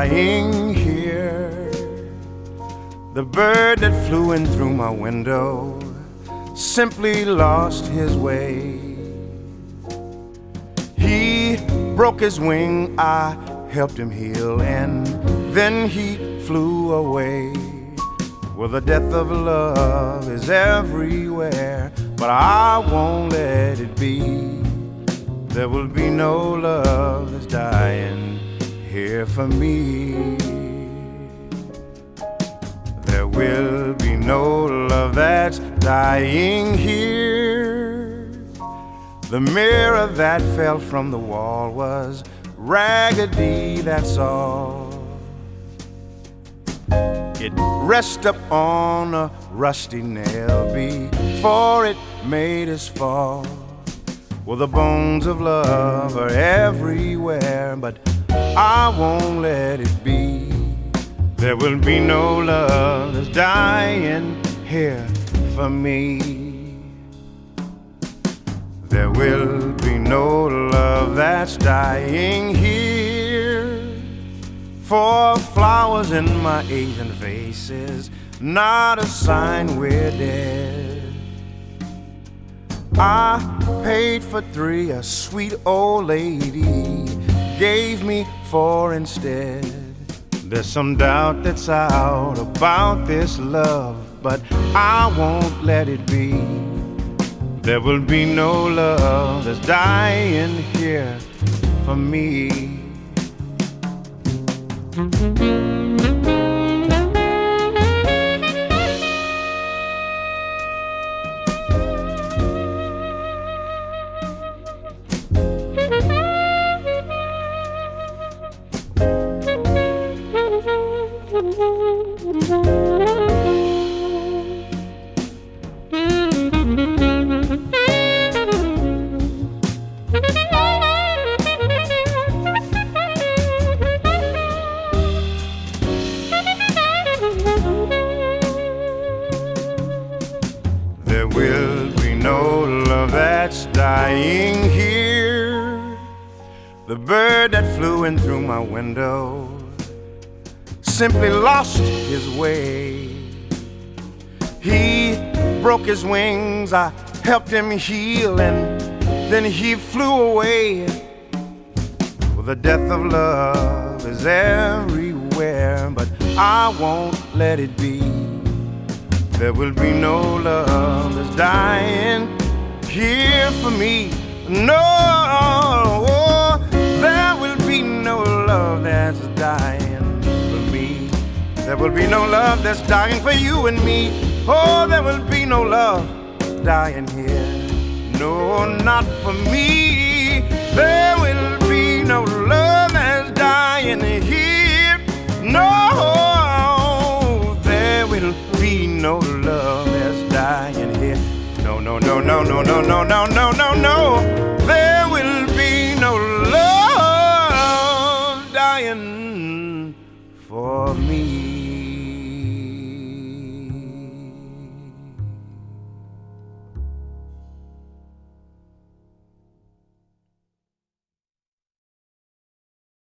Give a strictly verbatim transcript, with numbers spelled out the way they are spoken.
dying here. The bird that flew in through my window simply lost his way. He broke his wing, I helped him heal, and then he flew away. Well, the death of love is everywhere, but I won't let it be. There will be no love that's dying here for me. There will be no love that's dying here. The mirror that fell from the wall was raggedy, that's all. It rested up on a rusty nail before it made us fall. Well, the bones of love are everywhere, but I won't let it be. There will be no love that's dying here for me. There will be no love that's dying here. For flowers in my Asian faces, not a sign we're dead. I paid for three, a sweet old lady gave me four instead. There's some doubt that's out about this love, but I won't let it be. There will be no love that's dying here for me. There will be no love that's dying here. The bird that flew in through my window simply lost his way. He broke his wings, I helped him heal, and then he flew away. Well, the death of love is everywhere, but I won't let it be. There will be no love that's dying here for me. No, there will be no love that's dying for me. There will be no love that's dying for you and me. Oh, there will be no love dying here. No, not for me. There will be no love that's dying here. No, there will be no love that's dying here. No, no, no, no, no, no, no, no, no, no, no. There will be no love dying for me.